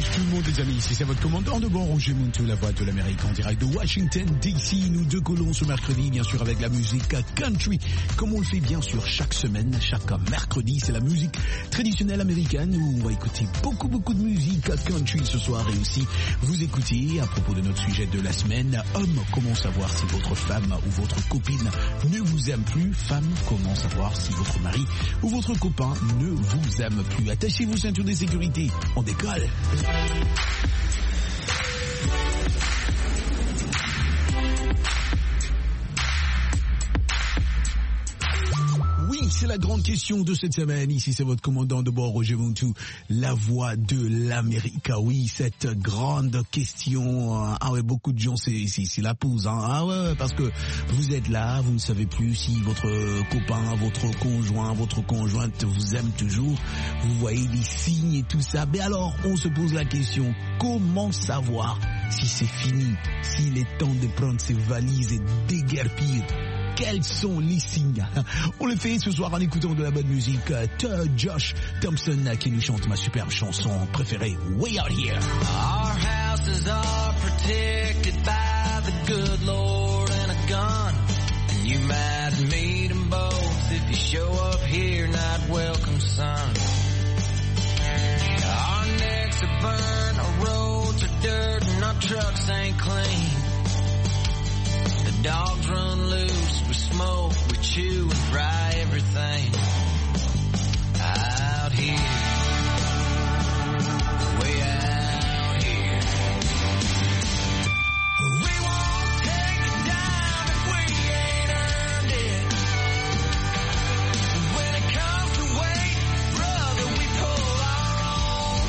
dimanche tout le monde les amis, ici c'est votre commandant de bord Roger Muntou, la voix de l'Amérique en direct de Washington DC. Nous décollons ce mercredi bien sûr avec la musique country, comme on le fait bien sûr chaque semaine, chaque mercredi. C'est la musique traditionnelle américaine où on va écouter beaucoup de musique country ce soir. Et aussi vous écoutez à propos de notre sujet de la semaine, homme, comment savoir si votre femme ou votre copine ne vous aime plus. Femme, comment savoir si votre mari ou votre copain ne vous aime plus. Attachez vos ceintures de sécurité, on décolle. Oui, c'est la grande question de cette semaine. Ici, c'est votre commandant de bord, Roger Muntou, la voix de l'Amérique. Oui, cette grande question. Ah ouais, beaucoup de gens, c'est la pose. Hein. Ah ouais, parce que vous êtes là, vous ne savez plus si votre copain, votre conjoint, votre conjointe vous aime toujours. Vous voyez les signes et tout ça. Mais alors, on se pose la question, comment savoir si c'est fini, s'il est temps de prendre ses valises et déguerpir? Quels sont les signes? On le fait ce soir en écoutant de la bonne musique. Josh Thompson qui nous chante ma superbe chanson préférée, Way Out Here. Our houses are protected by the good Lord and a gun. And you might meet them both if you show up here, not welcome, son. Our necks are burned, our roads are dirt, and our trucks ain't clean. The dogs run loose, we smoke, we chew and fry everything out here, way out here. We won't take it down if we ain't earned it. When it comes to weight, brother, we pull our own.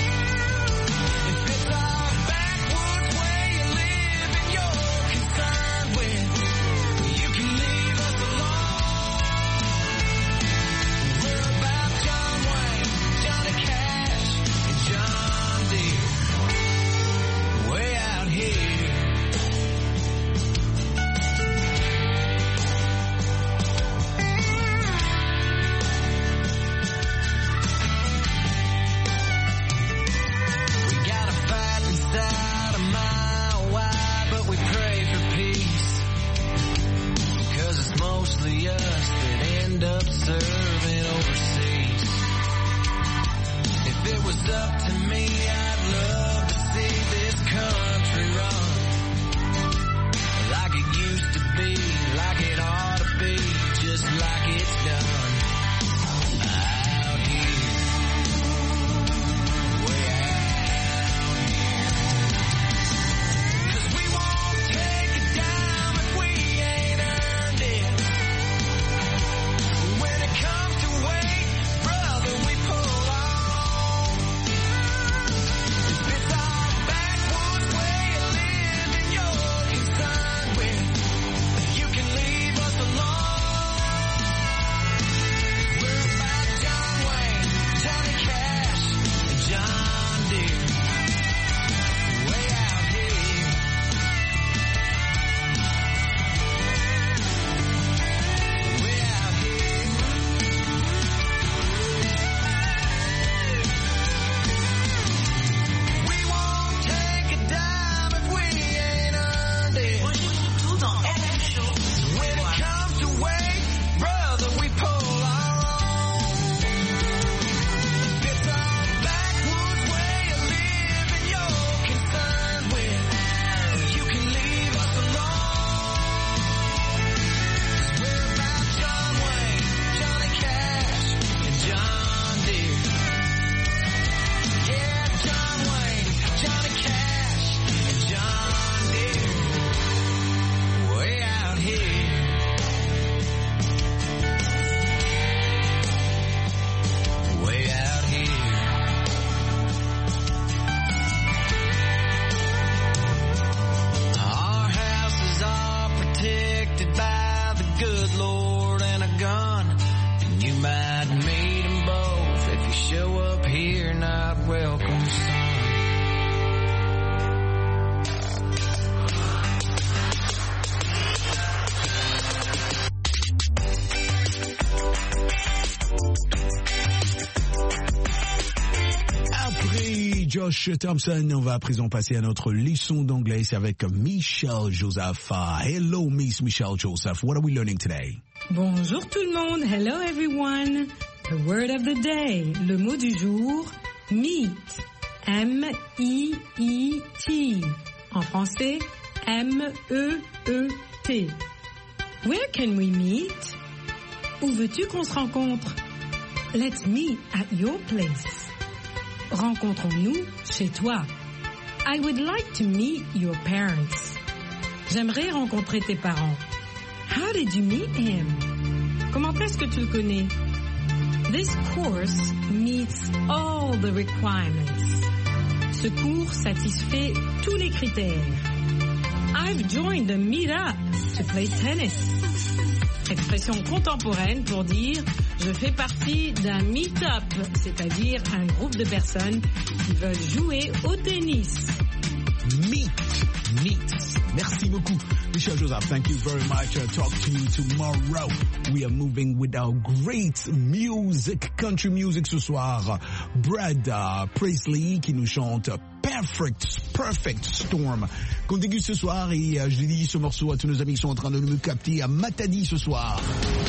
If it's our backwoods way of living you're concerned with, you can leave us alone. We're about John Wayne, Johnny Cash, and John Deere, way out here. We got a fight inside a mile wide, but we pray for peace. 'Cause it's mostly us that end up serving overseas. If it was up to me, I'd love to see this country run like it used to be, like it ought to be, just like it's done out here, way out here. 'Cause we won't take it down if we ain't earned it. When it comes to weight, brother, we pull our own. If Josh Thompson. On va à présent passer à notre leçon d'anglais. C'est avec Michelle Joseph. Hello, Miss Michelle Joseph. What are we learning today? Bonjour tout le monde. Hello everyone. The word of the day. Le mot du jour, meet. M-E-E-T. En français, M-E-E-T. Where can we meet? Où veux-tu qu'on se rencontre? Let's meet at your place. Rencontrons-nous chez toi. I would like to meet your parents. J'aimerais rencontrer tes parents. How did you meet him? Comment est-ce que tu le connais? This course meets all the requirements. Ce cours satisfait tous les critères. I've joined a meet-up to play tennis. Expression contemporaine pour dire je fais partie d'un meet-up, c'est-à-dire un groupe de personnes qui veulent jouer au tennis. Meet. Merci beaucoup, Michelle Joseph. Thank you very much. Talk to you tomorrow. We are moving with our great music, country music ce soir. Brad Paisley qui nous chante Perfect Storm. Qu'on déguste ce soir et je dédie ce morceau à tous nos amis qui sont en train de me capter à Matadi ce soir.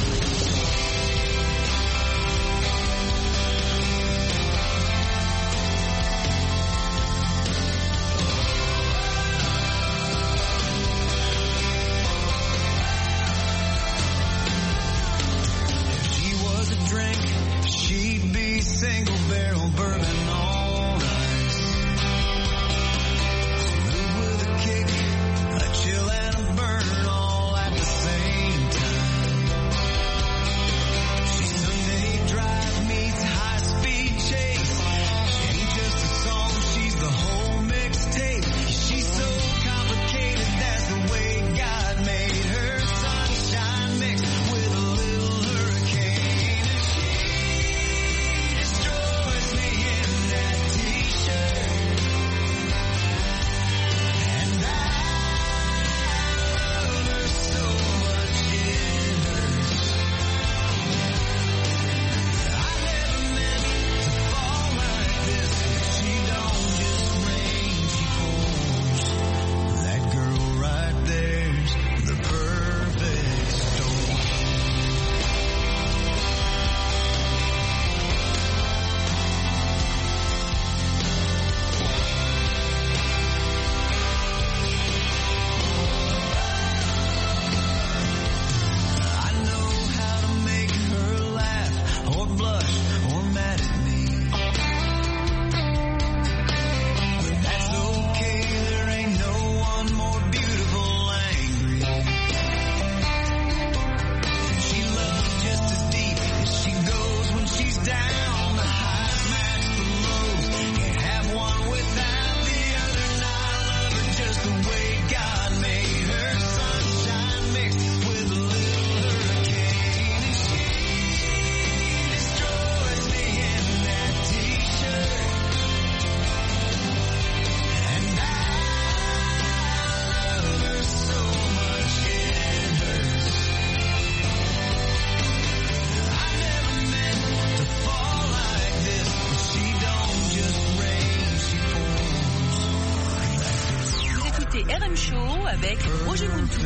RM Show avec Roger Mountou.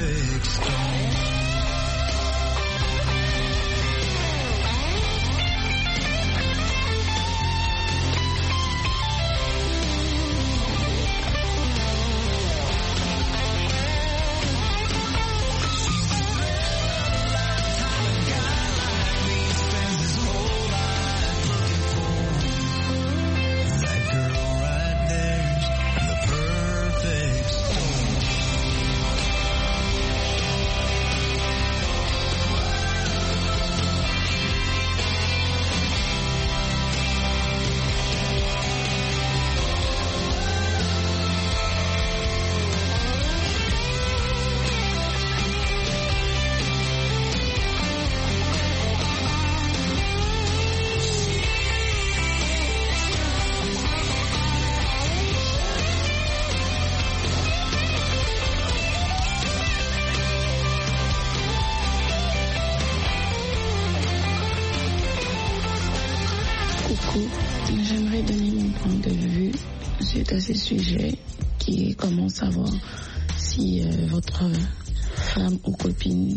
suite à ces sujets qui commencent à voir si votre femme ou copine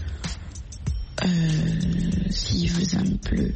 s'il vous aime plus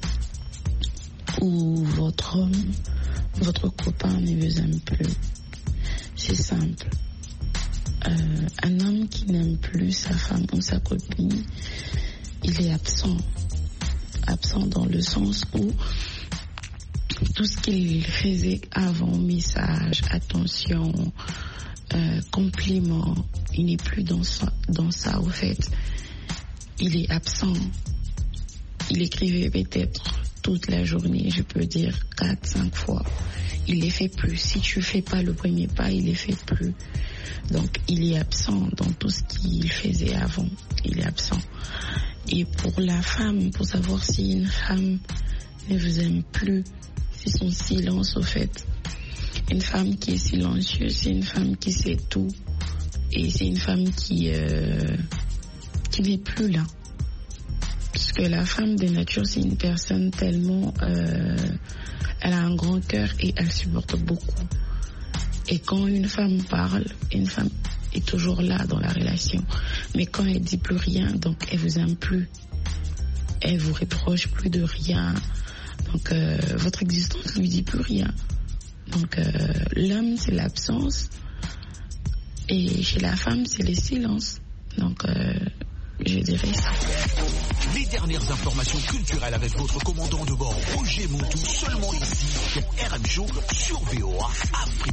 ou votre homme, votre copain ne vous aime plus. C'est simple. Un homme qui n'aime plus sa femme ou sa copine, il est absent. Absent dans le sens où tout ce qu'il faisait avant, message, attention, compliments, il n'est plus dans ça au fait. Il est absent. Il écrivait peut-être toute la journée, je peux dire 4-5 fois. Il les fait plus. Si tu fais pas le premier pas, il les fait plus. Donc il est absent dans tout ce qu'il faisait avant. Il est absent. Et pour la femme, pour savoir si une femme ne vous aime plus, c'est son silence au fait. Une femme qui est silencieuse, c'est une femme qui sait tout. Et c'est une femme qui n'est plus là. Parce que la femme de nature, c'est une personne tellement... elle a un grand cœur et elle supporte beaucoup. Et quand une femme parle, une femme est toujours là dans la relation. Mais quand elle dit plus rien, donc elle vous aime plus. Elle vous reproche plus de rien. Donc votre existence ne lui dit plus rien. Donc l'homme, c'est l'absence. Et chez la femme, c'est le silence. Donc je dirais ça. Les dernières informations culturelles avec votre commandant de bord Roger Montou, seulement ici sur RM Show sur VOA Afrique.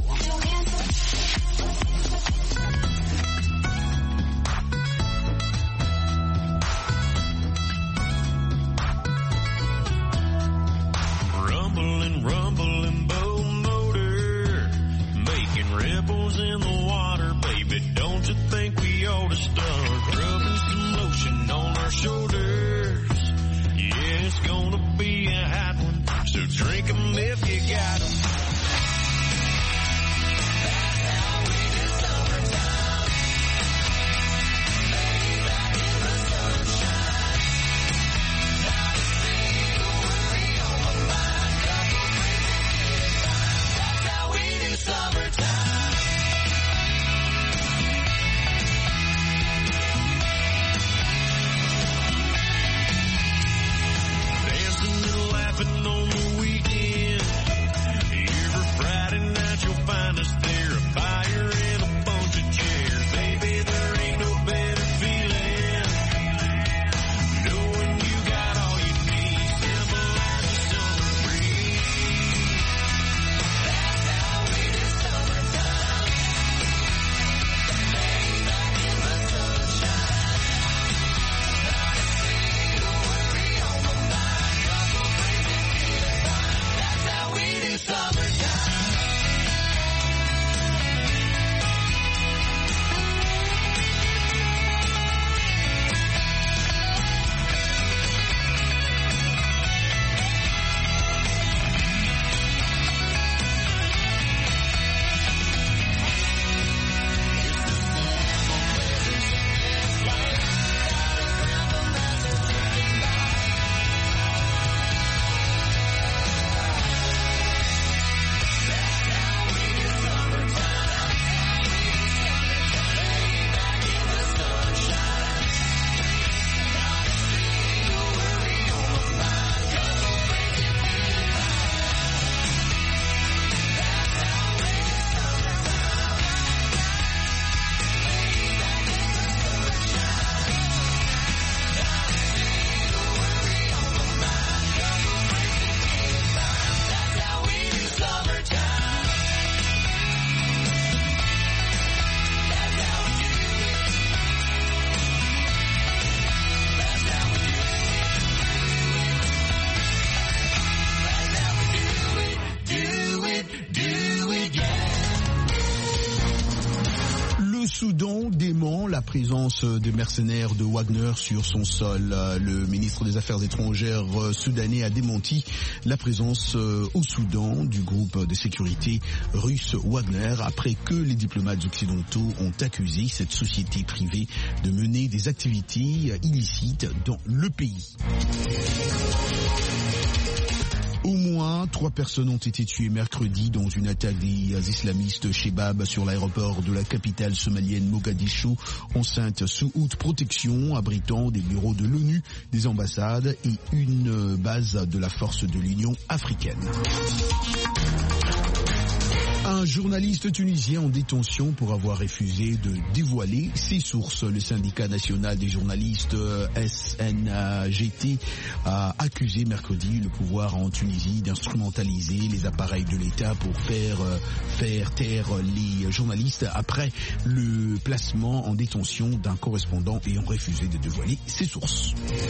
Rumbling, rumbling boat motor, making ripples in the water, baby. Don't you think we ought to start rubbing some lotion on our shoulders? Yeah, it's gonna be a hot one, so drink 'em if you got 'em. Soudan dément la présence des mercenaires de Wagner sur son sol. Le ministre des Affaires étrangères soudanais a démenti la présence au Soudan du groupe de sécurité russe Wagner après que les diplomates occidentaux ont accusé cette société privée de mener des activités illicites dans le pays. Au moins moins 3 personnes ont été tuées mercredi dans une attaque des islamistes Shebab sur l'aéroport de la capitale somalienne Mogadiscio, enceinte sous haute protection, abritant des bureaux de l'ONU, des ambassades et une base de la force de l'Union africaine. Un journaliste tunisien en détention pour avoir refusé de dévoiler ses sources. Le syndicat national des journalistes SNGT a accusé mercredi le pouvoir en Tunisie d'instrumentaliser les appareils de l'État pour faire taire les journalistes après le placement en détention d'un correspondant ayant refusé de dévoiler ses sources.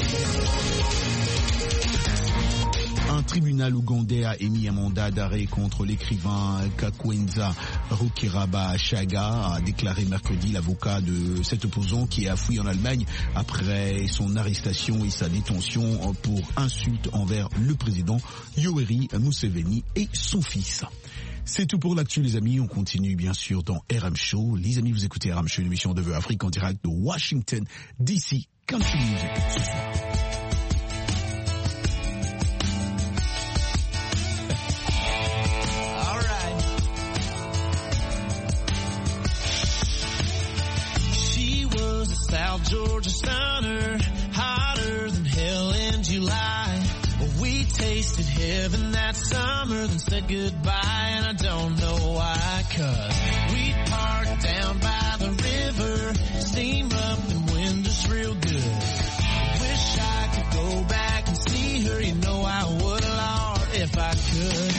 Un tribunal ougandais a émis un mandat d'arrêt contre l'écrivain Kakwenza Rukirabashaga, a déclaré mercredi l'avocat de cet opposant qui a fui en Allemagne après son arrestation et sa détention pour insulte envers le président Yoweri Museveni et son fils. C'est tout pour l'actu, les amis. On continue bien sûr dans RM Show. Les amis, vous écoutez RM Show, une émission de Vœux Afrique en direct de Washington DC. Country Music ce soir. South Georgia stunner, hotter than hell in July. We tasted heaven that summer, then said goodbye, and I don't know why, 'cause we parked down by the river, steam up and wind us real good. Wish I could go back and see her, you know I would, Lord, if I could.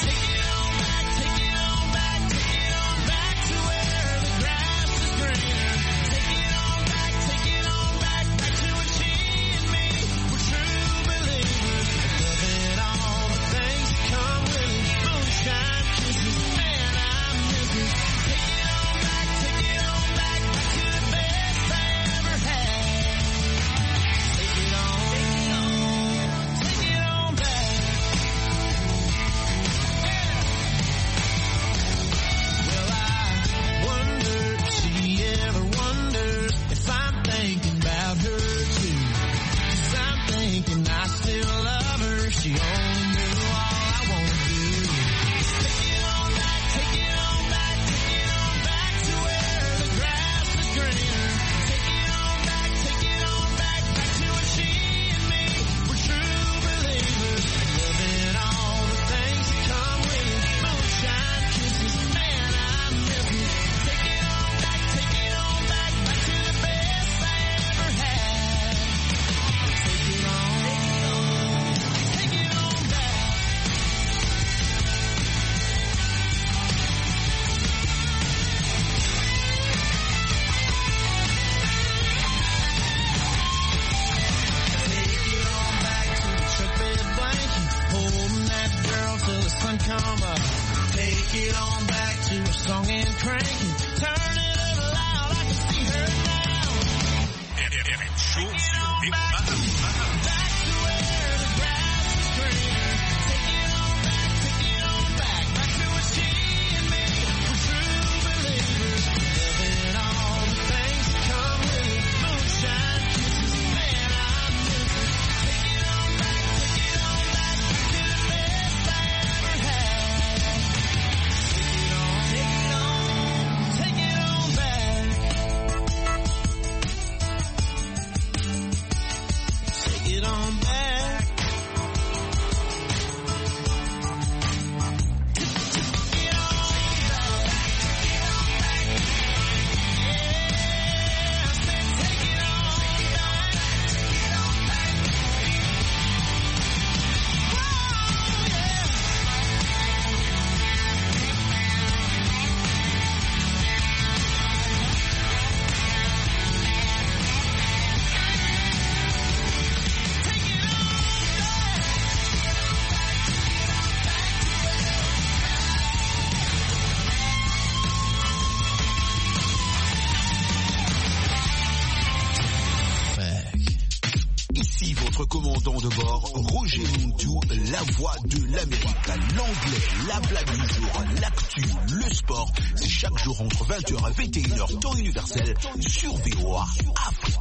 Commandant de bord, Roger Muntu, la voix de l'Amérique, l'anglais, la blague du jour, l'actu, le sport, c'est chaque jour entre 20h et 21h, temps universel, sur VOA Afrique.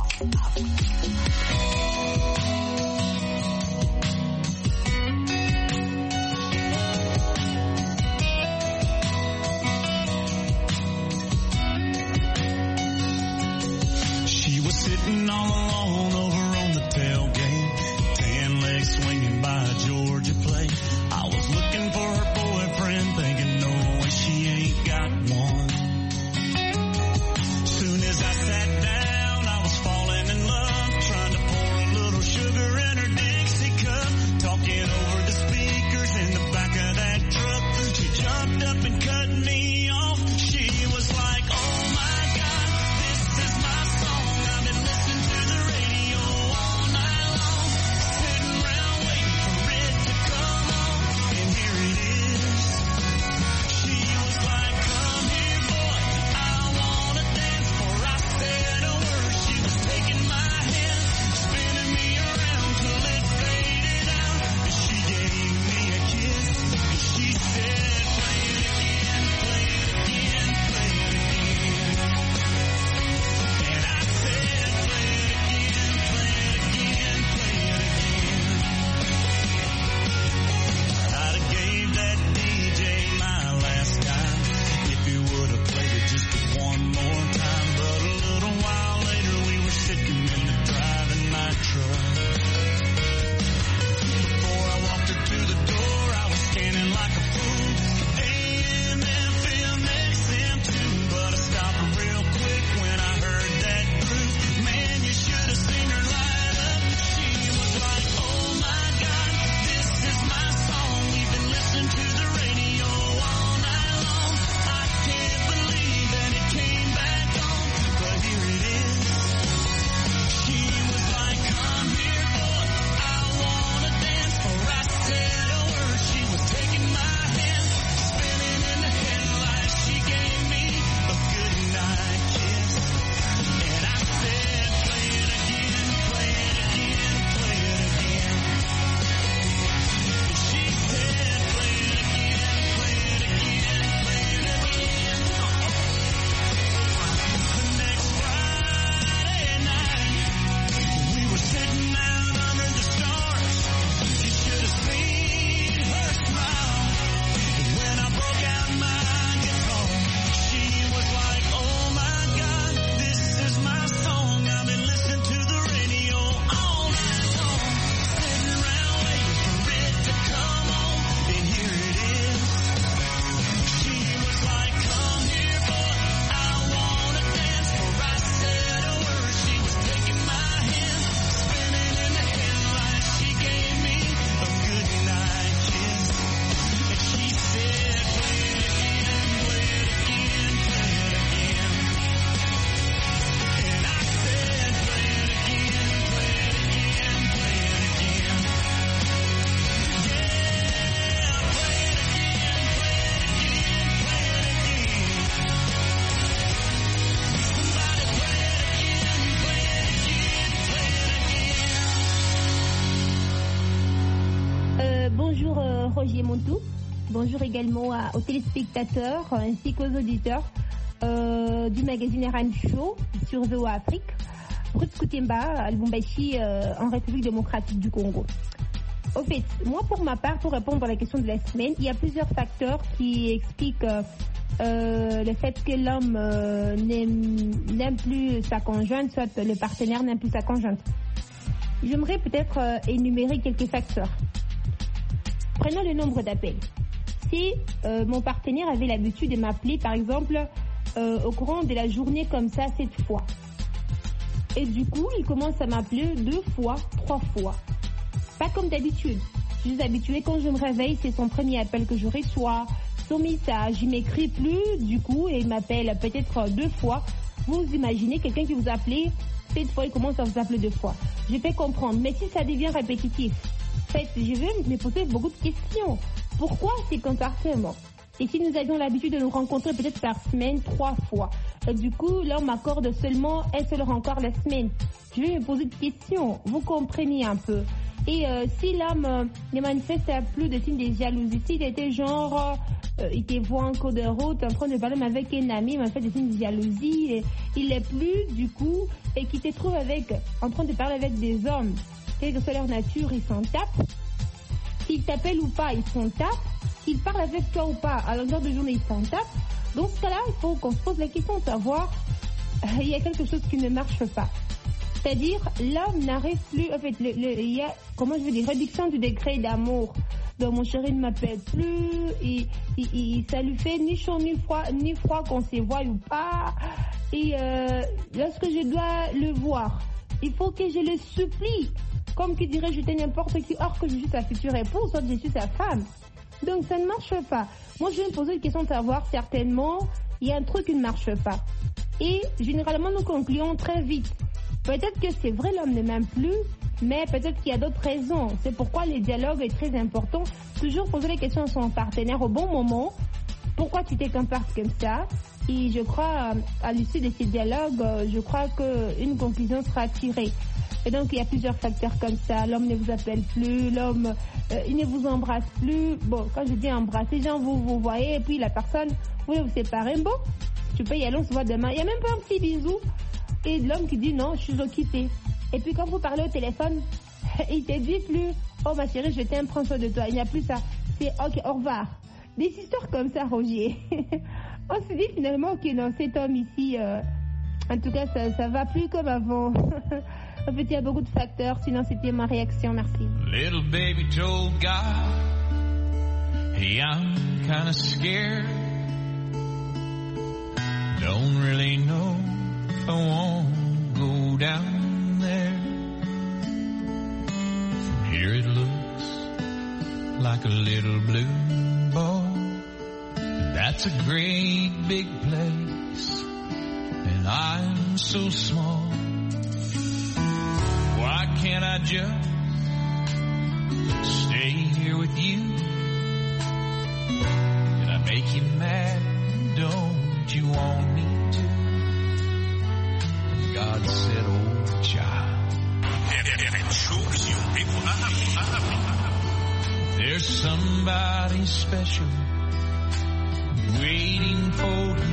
all alone over on the tailgate. Tan legs swinging by a Georgia plate. I was looking for her boyfriend, thinking, no way, she ain't got one. Soon as I sat down, I was falling in love, trying to pour a little sugar in her Dixie cup, talking over the speakers in the back of that truck. She jumped up and cut me off. She was like, oh my God, this is my song. I've been listening to the radio all night long, sitting around waiting for it to come on, and here it is. She was like, come here boy, I wanna dance. Before I said a word, she was taking my hand, spinning me around till it faded out. And she gave me a kiss, and she said, play it again, play it again, play it again. And I said, play it again, play it again, play it again. I'd have gave that DJ my last dime if he would have played it just one more time. But a little while later we were sitting in the driving my truck. Before I walked her to the door, I was scanning like a fool. AM, FM, XM too, but I stopped real quick when I heard that groove. Man, you should have seen her light up. She was like, oh my God, this is my song. We've been listening to the radio all night long. I can't believe that it came back on, but here it is. She was like, come here boy, I wanna dance. Before I said a word, she was taking my hand, spinning in the headlights. She gave me a good night kiss, and I said, play it again, play it again, play it again. And she said, play it again, play it again, play it again. The next Friday night, we were sitting out under the stars. You should have seen her smile when I broke out my guitar. She was like, oh my God, this is my song. I've been listening to the radio all night long, sitting around waiting for it to come on, and here it is. She was like, come here boy, I wanna dance. Before I said a word, she was taking my hand, spinning in the headlights. She gave me a good night kiss, and she said, play it again, play it again, play it again. And I said, play it again, play it again, play it again. Yeah, play it again, play it again, play it again. Somebody play it again, play it again, play it again. Bonjour Roger Montou. Bonjour également aux téléspectateurs ainsi qu'aux auditeurs du magazine RM Show sur VOA Afrique. Ruth Kutemba, à Lubumbashi, en République démocratique du Congo. Au fait, moi pour ma part, pour répondre à la question de la semaine, il y a plusieurs facteurs qui expliquent le fait que l'homme n'aime plus sa conjointe, soit le partenaire n'aime plus sa conjointe. J'aimerais peut-être énumérer quelques facteurs. Prenons le nombre d'appels. Si mon partenaire avait l'habitude de m'appeler, par exemple, au courant de la journée comme ça, 7 fois, et du coup, il commence à m'appeler 2 fois, 3 fois. Pas comme d'habitude. Je suis habituée, quand je me réveille, c'est son premier appel que je reçois, son message. Il m'écrit plus, du coup, et il m'appelle peut-être 2 fois. Vous imaginez quelqu'un qui vous appelait 7 fois, il commence à vous appeler 2 fois. Je peux comprendre, mais si ça devient répétitif, en fait, je vais me poser beaucoup de questions. Pourquoi ces comportements? Et si nous avions l'habitude de nous rencontrer peut-être par semaine 3 fois, du coup, là, on m'accorde seulement un seul rencontre la semaine. Je vais me poser des questions. Vous comprenez un peu. Et si l'homme ne manifeste plus de signes de jalousie, s'il était genre, il te voit en cours de route en train de parler avec un ami, il m'a fait des signes de jalousie, et il n'est plus, du coup, et qu'il te trouve en train de parler avec des hommes, quelle que soit leur nature, ils s'en tapent. S'il t'appelle ou pas, ils s'en tapent. S'il parle avec toi ou pas, à longueur de journée, ils s'en tapent. Dans ce cas-là, il faut qu'on se pose la question de savoir, il y a quelque chose qui ne marche pas. C'est-à-dire, l'homme n'arrive plus, en fait, il y a, comment je veux dire, réduction du degré d'amour. Donc, mon chéri ne m'appelle plus, ça lui fait ni chaud ni froid qu'on se voit ou pas. Et lorsque je dois le voir, il faut que je le supplie. Comme qui dirait, je t'ai n'importe qui, or que je suis sa future épouse, soit je suis sa femme. Donc, ça ne marche pas. Moi, je vais me poser une question de savoir, certainement, il y a un truc qui ne marche pas. Et généralement, nous concluons très vite. Peut-être que c'est vrai, l'homme ne m'aime plus, mais peut-être qu'il y a d'autres raisons. C'est pourquoi le dialogue est très important. Toujours poser les questions à son partenaire au bon moment. Pourquoi tu t'es comporté comme ça? Et je crois, à l'issue de ces dialogues, je crois qu'une conclusion sera tirée. Et donc, il y a plusieurs facteurs comme ça. L'homme ne vous appelle plus, l'homme, il ne vous embrasse plus. Bon, quand je dis embrasser, genre vous voyez, et puis la personne, vous voulez vous séparer. Bon, tu peux y aller, on se voit demain. Il n'y a même pas un petit bisou. Et l'homme qui dit non, je suis occupé. Et puis quand vous parlez au téléphone, il te dit plus, oh ma chérie, je t'aime, prends soin de toi. Il n'y a plus ça. C'est ok, au revoir. Des histoires comme ça, Roger. On se dit finalement que non, cet homme ici, en tout cas, ça va plus comme avant. En fait, il y a beaucoup de facteurs, sinon c'était ma réaction, merci. Little baby told God, hey, I'm kinda scared. Don't really know if I won't go down there. From here it looks like a little blue ball. That's a great big place, and I'm so small. Why can't I just stay here with you? Did I make you mad? Don't you want me to? And God said, oh child, there's somebody special waiting for you.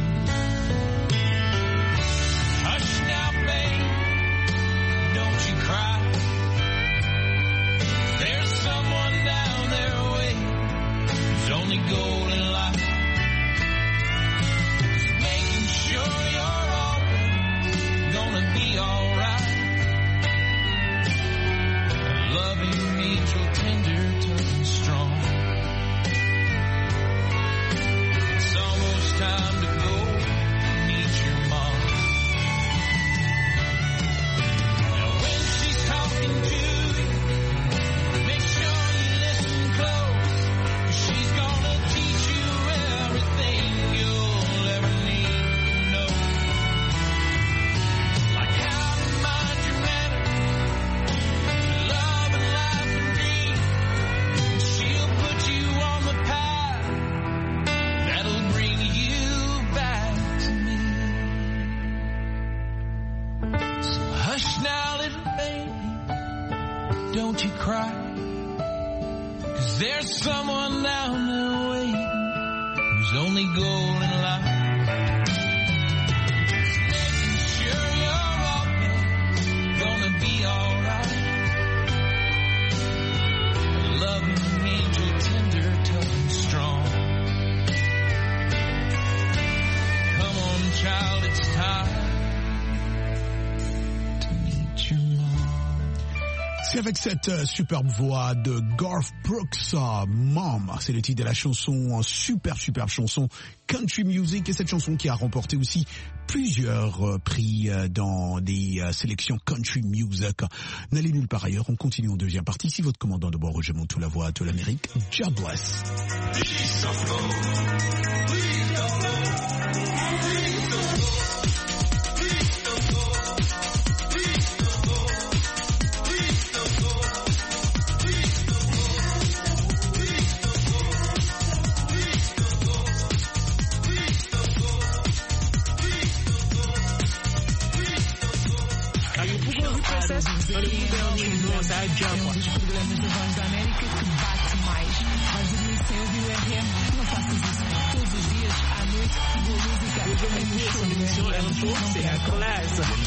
Hush now, babe, don't you cry. There's someone down there waiting whose only goal in life is making sure you're always gonna be alright. A loving angel, tender, tough and strong. It's almost time to go meet your mom. Now when she's talking to you, make sure you listen close. She's gonna teach you everything you'll ever need to know. Like how to mind your manners, love and life and dreams. She'll put you on the path that'll bring you back to me. So hush now, little baby, don't you cry. 'Cause there's someone down there waiting whose only goal in life is making sure you're always gonna be alright. A loving angel, tender, tough and strong. Come on, child, it's time to meet your mom. C'est avec cette superbe voix de Garth Brooks, Mom, c'est le titre de la chanson, superbe chanson country music, et cette chanson qui a remporté aussi plusieurs prix dans des sélections country music. N'allez nulle part ailleurs, on continue en deuxième partie. Si votre commandant de bord, Roger Montou, la voix de l'Amérique, God bless.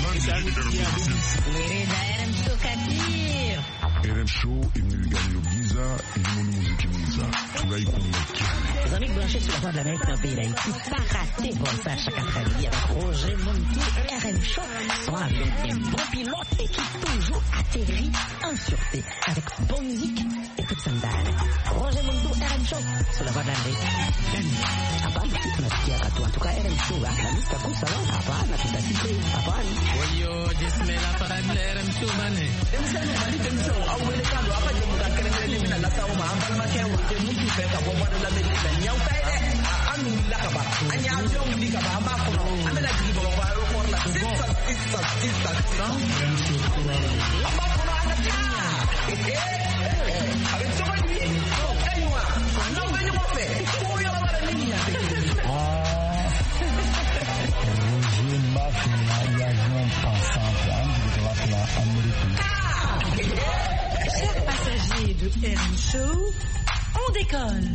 RM Show est venu gagner le Blizzard Uvira et du monde musique Misa. Les amis branchés sur la voie de l'Amérique dans le pays d'Haïti, pas rater bon ça chaque après-midi avec Roger Montou RM Show. Son avion est bon pilote et qui toujours atterrit en sûreté avec bonne musique et toute sandale. Roger Montou RM Show sur la voie de l'Amérique. Apaan, nasikia watu en tout cas RM Show la lista kusa lo apaan na tutasikia apaan. Wayo jismela para RM Show mane. Demsano bali demsano awele kando apa je muda kele mina la tawo ma ambal ma ke wote mutu fe ka bo wala la meri na nyau kai de anu la ka ba anya ajo ndi ka ba ma ko amela ji bo ba ro ko la sista apa ko na ana ta a ver toma ni aywa no venyo mo fe ko yo la la niña Chers passagers de RM Show, on décolle.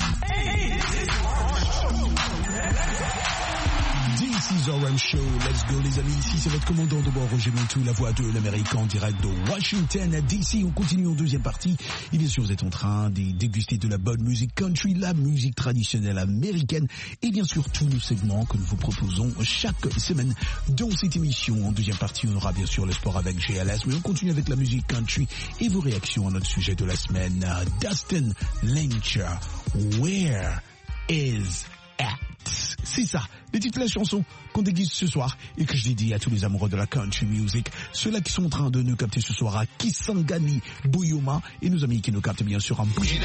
This is RM Show, let's go les amis, ici c'est votre commandant de bord Roger Montou, la voix de l'Amérique en direct de Washington DC. On continue en deuxième partie et bien sûr vous êtes en train de déguster de la bonne musique country, la musique traditionnelle américaine et bien sûr tous nos segments que nous vous proposons chaque semaine dans cette émission. En deuxième partie on aura bien sûr le sport avec GLS, mais on continue avec la musique country et vos réactions à notre sujet de la semaine. Dustin Lynch, Where is At? C'est ça, les titres de la chanson qu'on déguise ce soir et que je dédie à tous les amoureux de la country music, ceux-là qui sont en train de nous capter ce soir à Kisangani, Buyoma et nos amis qui nous captent bien sûr en bougie.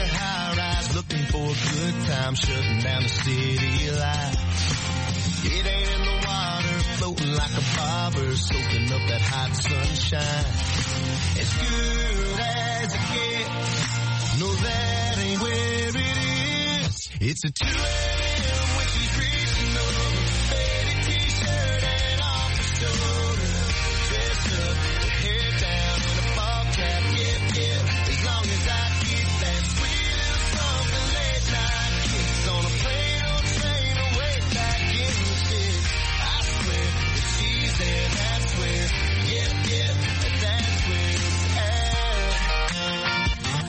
Floating like a bobber, soaking up that hot sunshine. As good as it gets, no that ain't where it is. It's a 2 a.m. when she's reaching over, faded t-shirt and off her shoulder, dressed up, her hair down in a ball cap, yeah. As long as I get that sweet little something late night kiss on a plane or train away back in the city. And that's where, that's where it's at.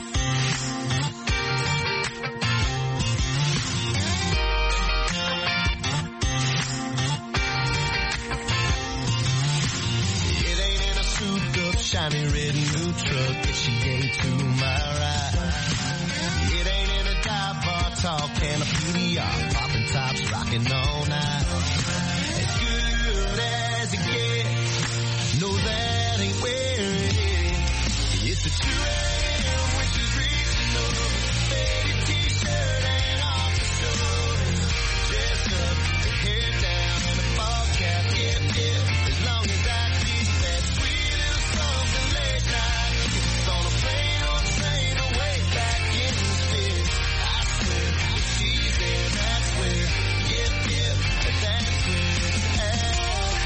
It ain't in a souped up, shiny red new truck that she gave to my ride. It ain't in a dive bar talking a PDR, popping tops, rocking all night. As good as it gets, no that ain't where it is. It's a 2 a.m. when she's reaching over, faded t-shirt and off her shoulder, dressed up, her hair down and a ball cap, yeah. As long as I keep that sweet little something late night, it's on a plane or train away back in the city. I swear, if she's there, that's where, that's where it's at.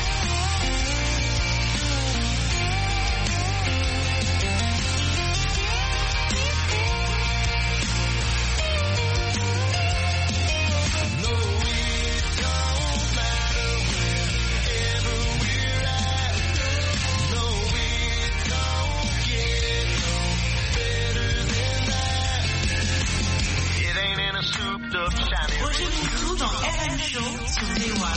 Roger Montou dans RM Show sur VOA.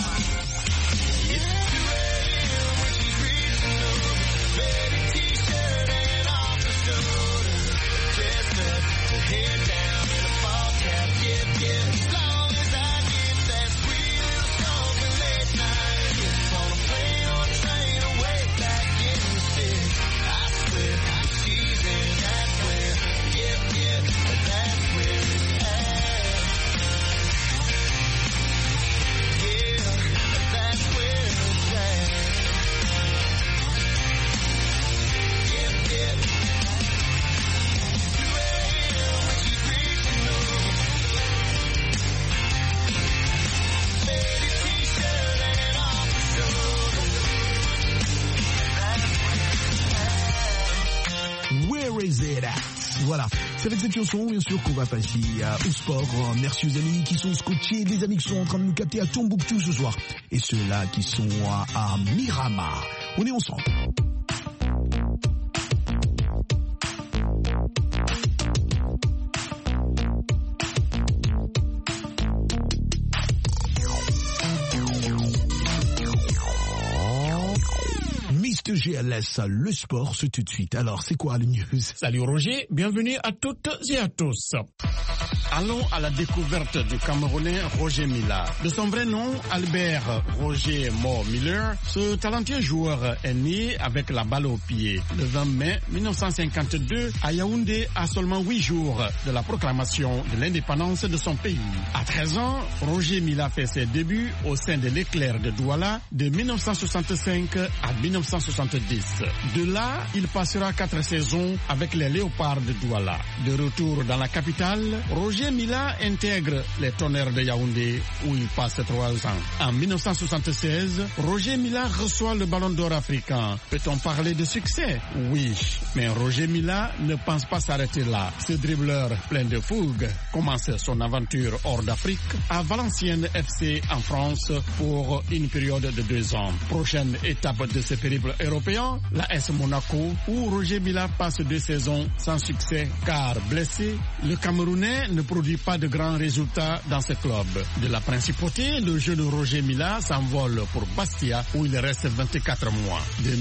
Voilà, c'est avec cette chanson bien sûr qu'on va passer au sport. Merci aux amis qui sont scotchés, les amis qui sont en train de nous capter à Tombouctou ce soir et ceux-là qui sont à Miramar. On est ensemble. de GLS, le sport, c'est tout de suite. Alors, c'est quoi le news? Salut Roger, bienvenue à toutes et à tous. Allons à la découverte du Camerounais Roger Mila. De son vrai nom, Albert Roger Mo Miller, ce talentueux joueur est né avec la balle au pied le 20 mai 1952 à Yaoundé, à seulement 8 jours de la proclamation de l'indépendance de son pays. À 13 ans, Roger Mila fait ses débuts au sein de l'Éclair de Douala de 1965 à 1970. De là, il passera 4 saisons avec les Léopards de Douala. De retour dans la capitale, Roger Mila intègre les Tonnerres de Yaoundé où il passe 3 ans. En 1976, Roger Mila reçoit le Ballon d'Or africain. Peut-on parler de succès? Oui, mais Roger Mila ne pense pas s'arrêter là. Ce dribbleur plein de fougue commence son aventure hors d'Afrique à Valenciennes FC en France pour une période de 2 ans. Prochaine étape de ce périple européen, la AS Monaco, où Roger Mila passe 2 saisons sans succès car blessé. Le Camerounais ne produit pas de grands résultats dans ce club. De la principauté, le jeune Roger Mila s'envole pour Bastia où il reste 24 mois. De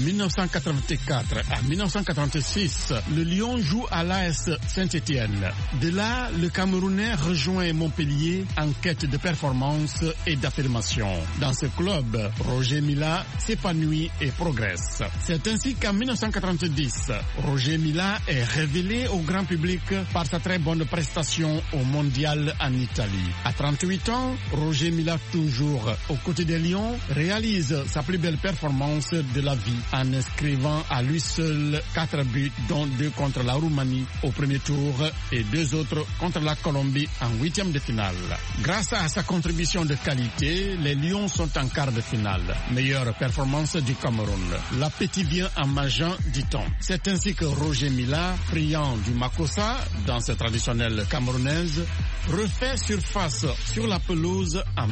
1984 à 1986, le Lion joue à l'AS Saint-Étienne. De là, le Camerounais rejoint Montpellier en quête de performance et d'affirmation. Dans ce club, Roger Mila s'épanouit et progresse. C'est ainsi qu'en 1990, Roger Mila est révélé au grand public par sa très bonne prestation au Mondial en Italie. À 38 ans, Roger Mila, toujours aux côtés des Lions, réalise sa plus belle performance de la vie en inscrivant à lui seul 4 buts, dont 2 contre la Roumanie au premier tour et 2 autres contre la Colombie en 8e de finale. Grâce à sa contribution de qualité, les Lions sont en quart de finale. Meilleure performance du Cameroun. L'appétit vient en mangeant, dit-on. C'est ainsi que Roger Mila, friand du Makossa, danse traditionnelle camerounaise, refait surface sur la pelouse en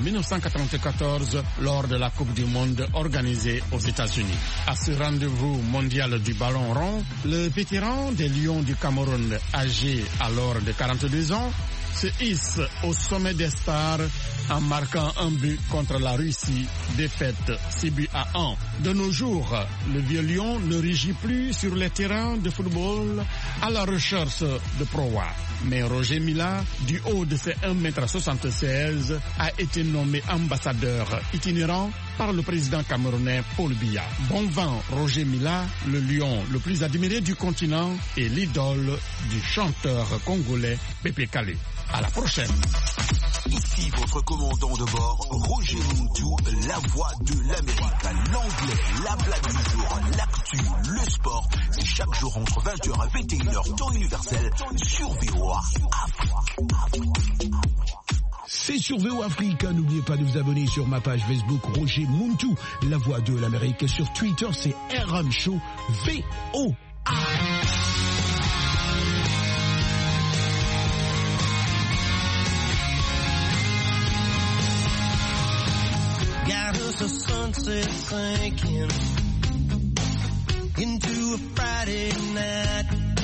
1994 lors de la Coupe du Monde organisée aux États-Unis. À ce rendez-vous mondial du ballon rond, le vétéran des Lions du Cameroun, âgé alors de 42 ans, se hisse au sommet des stars en marquant un but contre la Russie, défaite 6-1. De nos jours, le vieux lion ne rugit plus sur les terrains de football à la recherche de proie. Mais Roger Mila, du haut de ses 1,76 m, a été nommé ambassadeur itinérant par le président camerounais Paul Biya. Bon vent, Roger Mila, le lion le plus admiré du continent et l'idole du chanteur congolais Pépé Kalé. À la prochaine. Ici votre commandant de bord, Roger Muntu, la voix de l'Amérique, l'anglais, la blague du jour, l'actu, le sport. C'est chaque jour entre 20h et 21h, temps universel, sur VOA Afrique. C'est sur VO Afrique. N'oubliez pas de vous abonner sur ma page Facebook Roger Muntu, la voix de l'Amérique. Sur Twitter, c'est RM Show VOA. Got us a sunset sinking into a Friday night.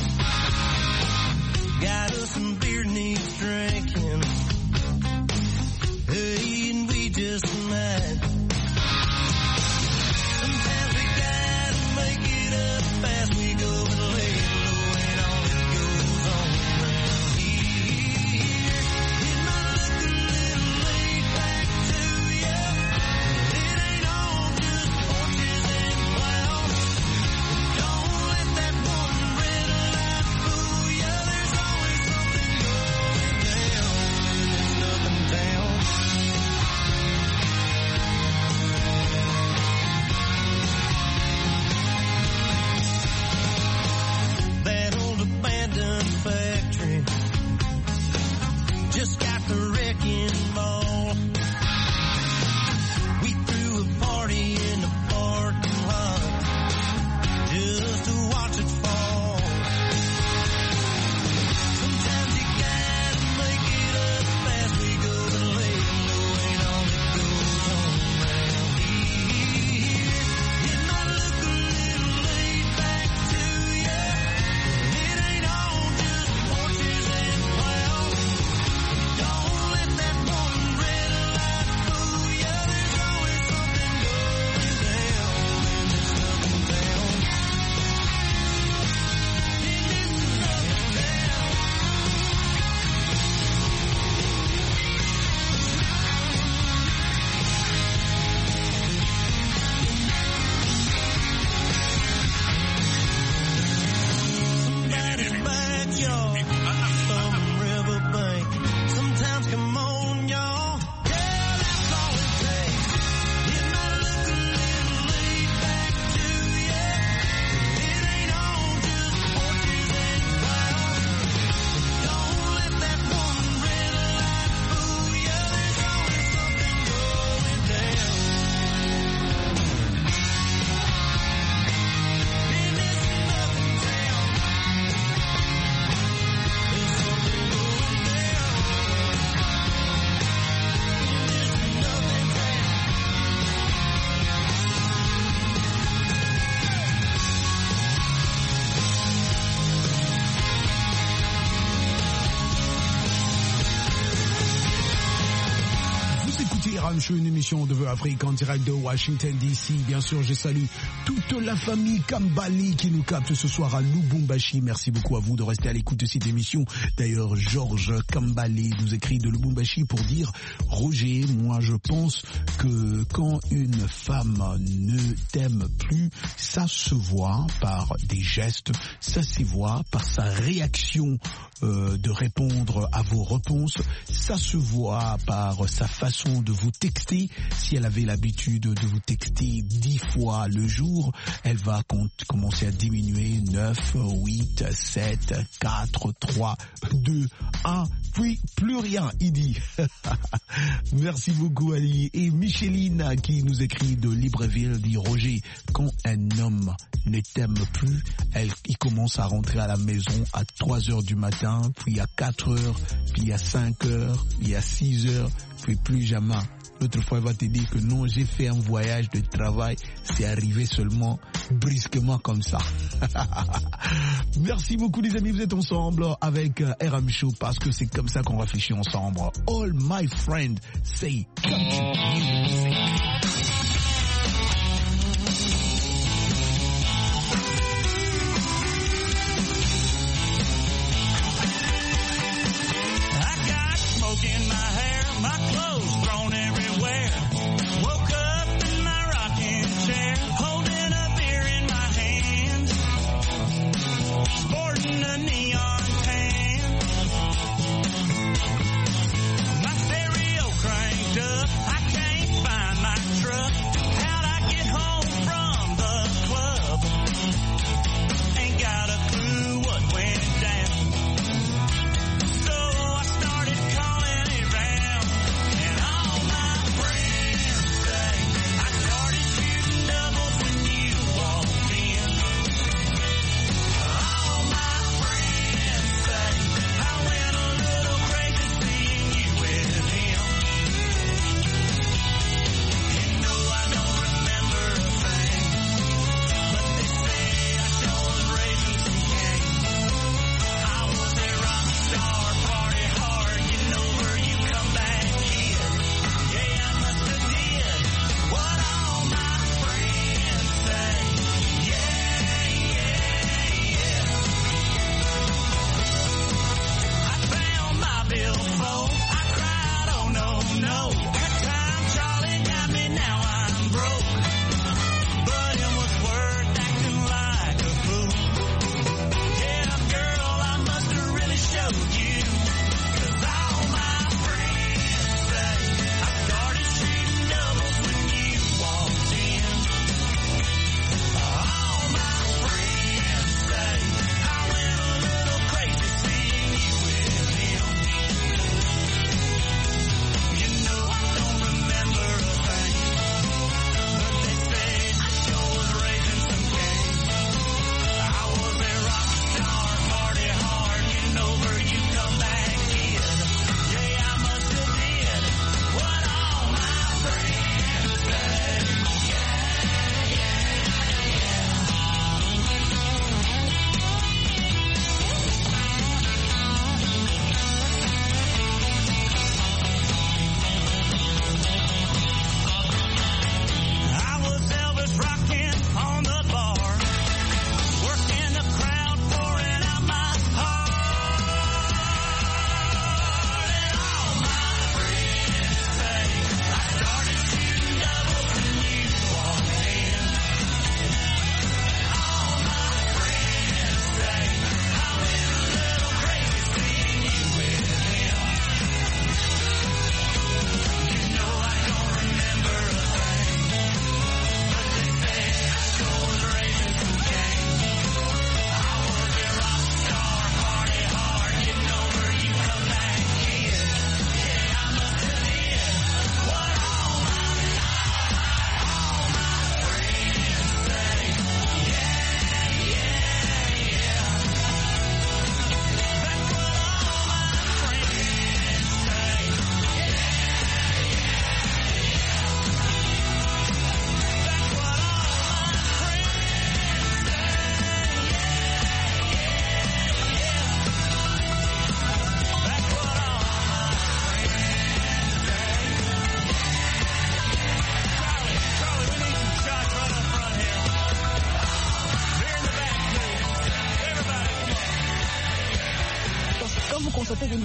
Got us some beer needs drinking. Hey, and we just might. Sometimes we gotta make it up fast. We go and lay it low and all that goes on around here. It might look a little laid back to you. It ain't all just horses and clowns. Don't let that one red light fool you. There's always something going down. RM Show, une émission de Afrique en direct de Washington DC. Bien sûr, je salue toute la famille Kambali qui nous capte ce soir à Lubumbashi. Merci beaucoup à vous de rester à l'écoute de cette émission. D'ailleurs, Georges Kambali nous écrit de Lubumbashi pour dire: Roger, moi je pense que quand une femme ne t'aime plus, ça se voit par des gestes, ça se voit par sa réaction de répondre à vos réponses, ça se voit par sa façon de vous texter. Si elle avait l'habitude de vous texter 10 fois le jour, elle va commencer à diminuer 9, 8, 7, 4, 3, 2, 1, puis plus rien, il dit. Merci beaucoup Ali. Et Micheline qui nous écrit de Libreville dit: Roger, quand un homme ne t'aime plus, il commence à rentrer à la maison à 3 heures du matin, puis à 4 heures, puis à 5 heures, puis à 6 heures, puis plus jamais. L'autre fois, il va te dire que non, j'ai fait un voyage de travail, c'est arrivé seulement brusquement comme ça. Merci beaucoup les amis, vous êtes ensemble avec RM Show parce que c'est comme ça qu'on réfléchit ensemble. All my friends say country music. In my hair, my clothes thrown everywhere. Woke up in my rocking chair, holding a beer in my hand, sporting a neon tan. My stereo cranked up, I can't find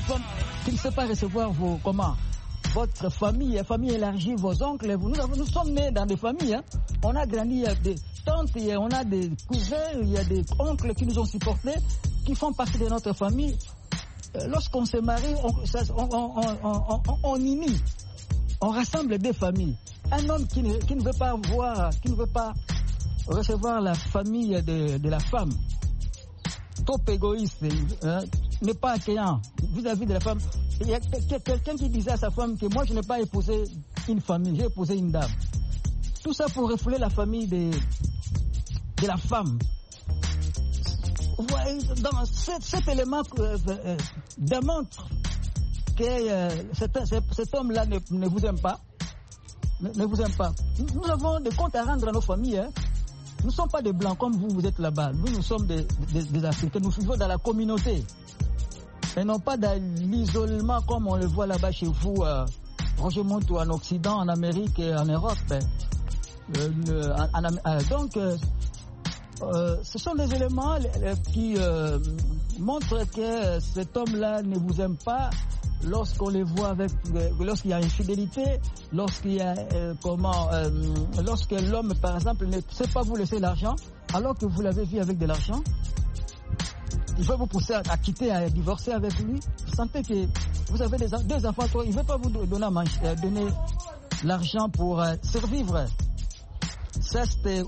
femme qui ne sait pas recevoir votre famille élargie, vos oncles. Nous sommes nés dans des familles. Hein. On a grandi, il y a des tantes, on a des cousins, il y a des oncles qui nous ont supportés, qui font partie de notre famille. Lorsqu'on se marie, on unit, on rassemble des familles. Un homme qui ne veut pas recevoir la famille de la femme, trop égoïste, hein, n'est pas accueillant vis-à-vis de la femme. Il y a quelqu'un qui disait à sa femme que moi je n'ai pas épousé une famille, j'ai épousé une dame. Tout ça pour refouler la famille de la femme. Dans cet élément démontre que cet homme-là ne vous aime pas. Ne vous aime pas. Nous avons des comptes à rendre à nos familles. Hein. Nous ne sommes pas des blancs comme vous êtes là-bas. Nous sommes des Africains. Nous vivons dans la communauté. Et non pas dans l'isolement comme on le voit là-bas chez vous, Roger Montou, en Occident, en Amérique et en Europe. Donc, ce sont des éléments qui montrent que cet homme-là ne vous aime pas lorsqu'on les voit lorsqu'il y a infidélité, lorsqu'il y a lorsque l'homme, par exemple, ne sait pas vous laisser l'argent, alors que vous l'avez vu avec de l'argent. Il veut vous pousser à quitter, à divorcer avec lui. Vous sentez que vous avez deux enfants, il ne veut pas vous donner l'argent pour survivre. Ça, c'était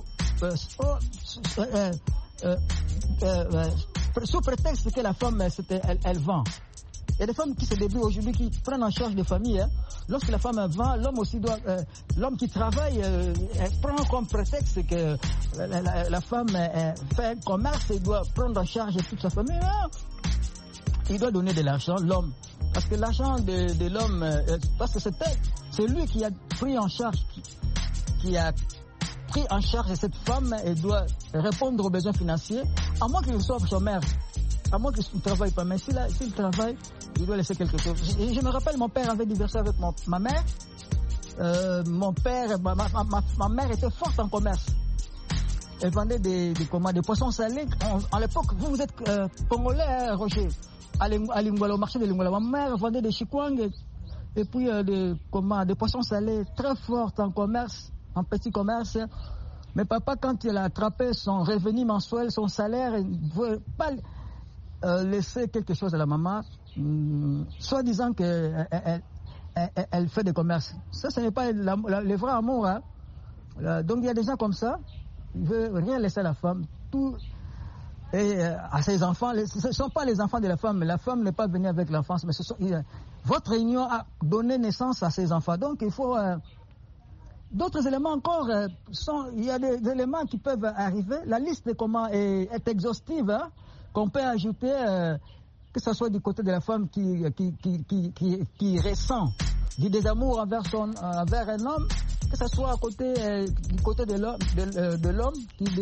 sous prétexte que la femme, elle vend. Il y a des femmes qui se débrouillent aujourd'hui, qui prennent en charge des familles. Hein. Lorsque la femme vend, l'homme aussi doit, l'homme qui travaille, elle prend comme prétexte que la femme fait un commerce et doit prendre en charge toute sa famille. Non. Il doit donner de l'argent, l'homme. Parce que l'argent de l'homme, parce que c'est lui qui a pris en charge, qui a pris en charge cette femme et doit répondre aux besoins financiers, à moins qu'il soit chômeur, à moins qu'il ne travaille pas. Mais s'il travaille, il doit laisser quelque chose. Je me rappelle, mon père avait divorcé avec ma mère. Ma mère était forte en commerce. Elle vendait des poissons salés. À l'époque, vous êtes congolais, hein, Roger. À Lingouala, au marché de Lingouala, ma mère vendait des chikwang et puis des poissons salés très fortes en commerce, en petit commerce. Mais papa, quand il a attrapé son revenu mensuel, son salaire, il ne voulait pas laisser quelque chose à la maman, soit disant qu'elle fait des commerces. Ça, ce n'est pas le vrai amour. Hein. Donc il y a des gens comme ça, il ne veut rien laisser à la femme. Tout et à ses enfants, ce ne sont pas les enfants de la femme. La femme n'est pas venue avec l'enfance, mais votre union a donné naissance à ses enfants. Donc il faut... d'autres éléments encore, il y a des éléments qui peuvent arriver. La liste est exhaustive, hein, qu'on peut ajouter, que ce soit du côté de la femme qui ressent du désamour envers un homme, que ce soit du côté de l'homme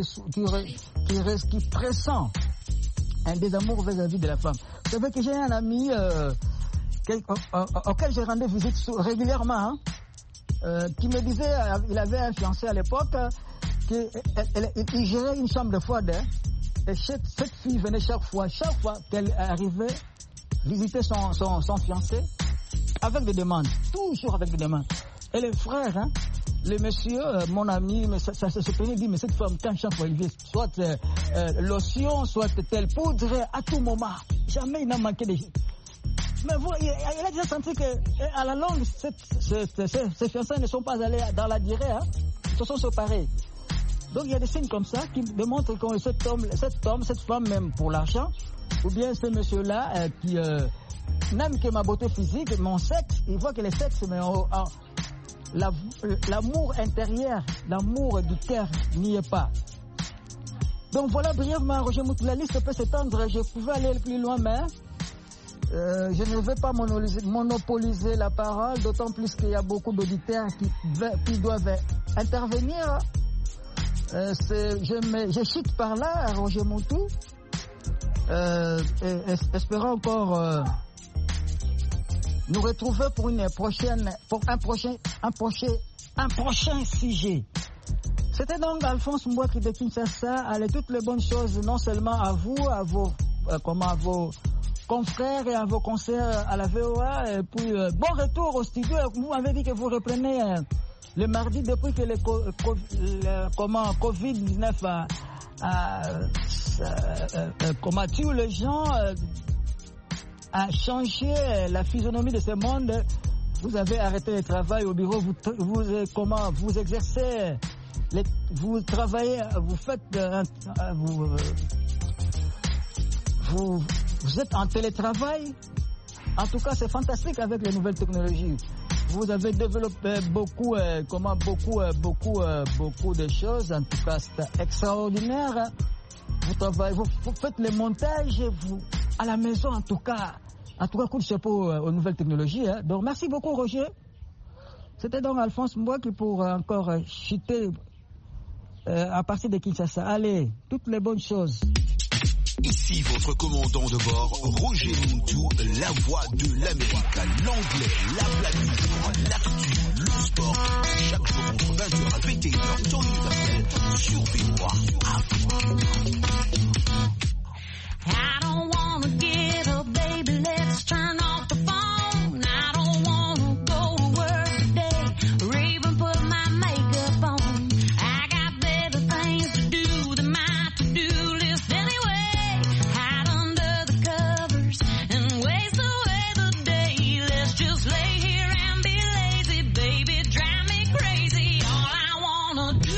qui pressent un désamour vis-à-vis de la femme. Vous savez que j'ai un ami auquel je rendais visite régulièrement, hein, qui me disait, il avait un fiancé à l'époque, qu'il gérait une chambre de froide. Et cette fille venait chaque fois qu'elle arrivait visiter son fiancé, avec des demandes, toujours avec des demandes. Et les frères, hein, le monsieur, mon ami, mais ça se prenait, dit, mais cette femme, quand chaque fois il vient, soit lotion, soit telle poudre, à tout moment, jamais il n'a manqué de... Mais vous, il a déjà senti qu'à la longue, ces fiançailles ne sont pas allées dans la durée, hein, ils se sont séparés. Donc il y a des signes comme ça qui démontrent que cette femme même pour l'argent, ou bien ce monsieur-là qui n'aime que ma beauté physique, mon sexe, il voit que le sexe, mais l'amour intérieur, l'amour du cœur n'y est pas. Donc voilà brièvement, Roger Montou, la liste peut s'étendre, je pouvais aller plus loin, mais je ne vais pas monopoliser la parole, d'autant plus qu'il y a beaucoup d'auditeurs qui doivent intervenir. Je chute par là, Roger Montou, espérons encore nous retrouver pour un prochain sujet. C'était donc Alphonse Mbouaki de Kinshasa. Allez, toutes les bonnes choses, non seulement à vous, à vos confrères et à vos concerts à la VOA. Et puis, bon retour au studio. Vous m'avez dit que vous reprenez le mardi depuis que le Covid-19 tué les gens, a changé la physionomie de ce monde. Vous avez arrêté le travail au bureau, vous exercez, vous travaillez, vous faites, vous êtes en télétravail. En tout cas, c'est fantastique avec les nouvelles technologies. Vous avez développé beaucoup de choses. En tout cas, c'est extraordinaire. Vous travaillez, vous faites les montages, à la maison, en tout cas, coup de chapeau aux nouvelles technologies. Hein. Donc, merci beaucoup, Roger. C'était donc Alphonse Mboua qui pour encore chuter à partir de Kinshasa. Allez, toutes les bonnes choses. Ici votre commandant de bord, Roger Muntu, la voix de l'Amérique, l'anglais, la blague du jour, l'actu, le sport, chaque jour entre 20h à 21h, temps universel, sur VOA. I don't wanna get up, baby, let's turn off the phone. I don't wanna go to work today, or even put my makeup on. I got better things to do than my to-do list anyway. Hide under the covers and waste away the day. Let's just lay here and be lazy, baby, drive me crazy. All I wanna do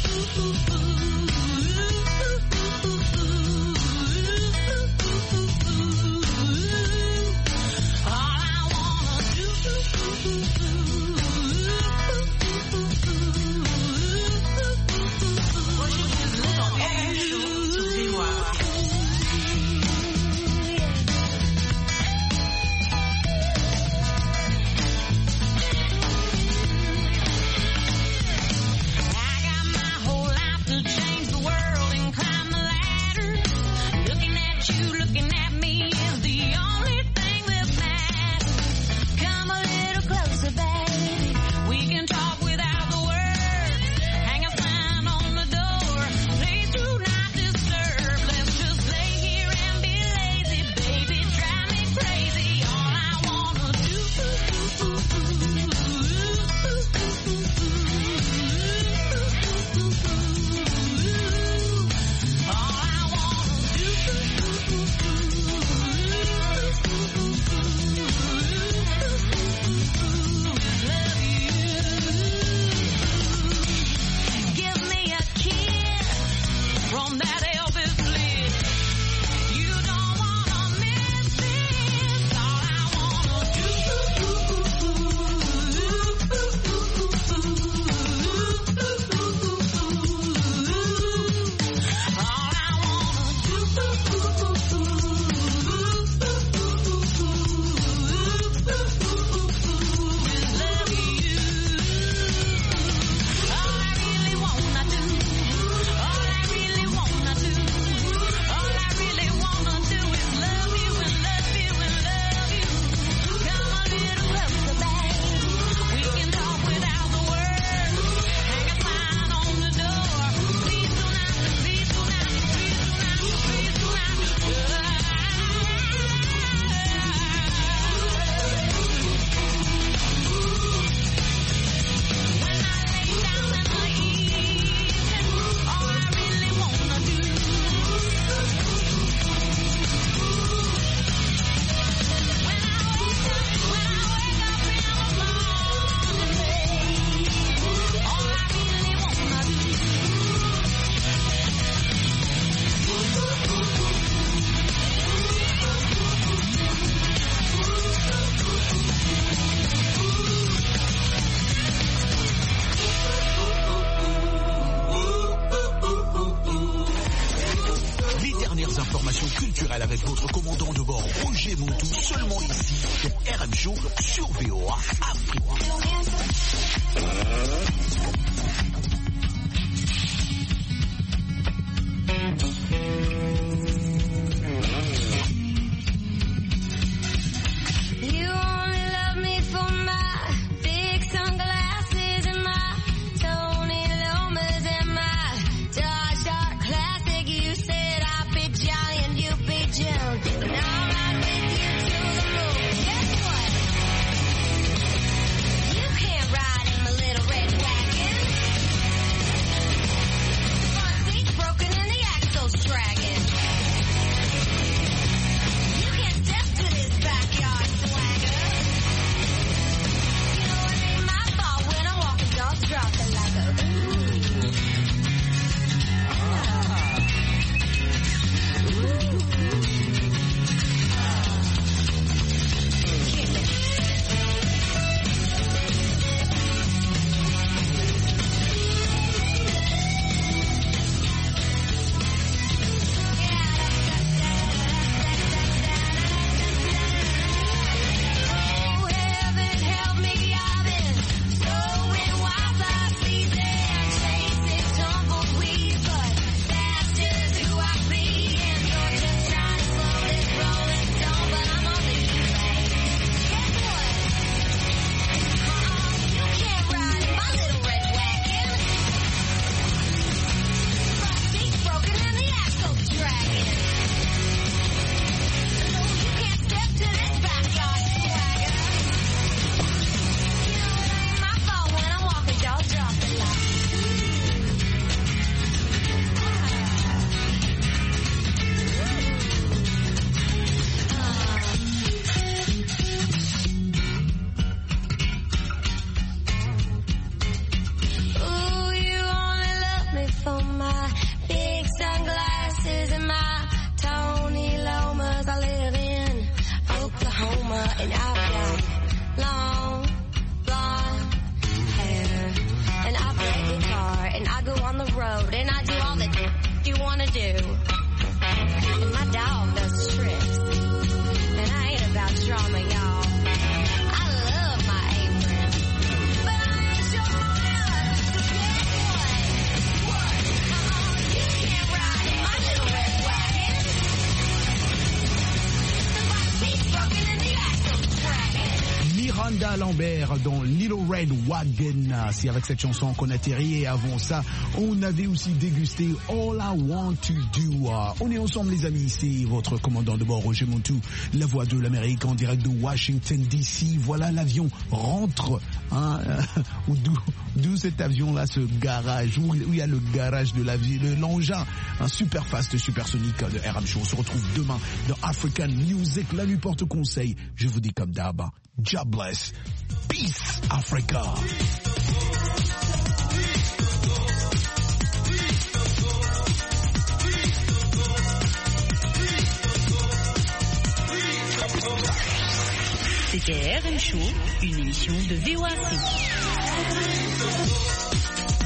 culturelle avec votre commandant de bord Roger Muntu, seulement ici sur RM Show sur VOA Afrique. Now I'm Lambert dans Little Red Wagon. C'est avec cette chanson qu'on atterrit, et avant ça, on avait aussi dégusté All I Want to Do. On est ensemble les amis, c'est votre commandant de bord Roger Montou, la voix de l'Amérique en direct de Washington DC. Voilà, l'avion rentre, hein, d'où cet avion là, ce garage, où il y a le garage de l'engin, un super fast, supersonique de RM Show. On se retrouve demain dans African Music. La nuit porte conseil, je vous dis comme d'hab, God bless. Peace, Africa. C'était RM Show, une émission de VOA Afrique.